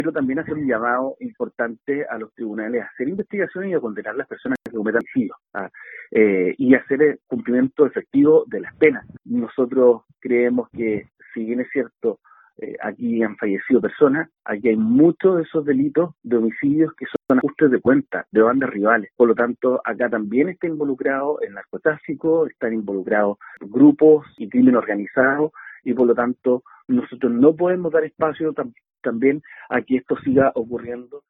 pero también hacer un llamado importante a los tribunales a hacer investigaciones y a condenar a las personas que cometan homicidios, y hacer el cumplimiento efectivo de las penas. Nosotros creemos que, si bien es cierto, aquí han fallecido personas, aquí hay muchos de esos delitos de homicidios que son ajustes de cuentas de bandas rivales. Por lo tanto, acá también está involucrado el narcotráfico, están involucrados grupos y crimen organizado, y por lo tanto nosotros no podemos dar espacio también a que esto siga ocurriendo.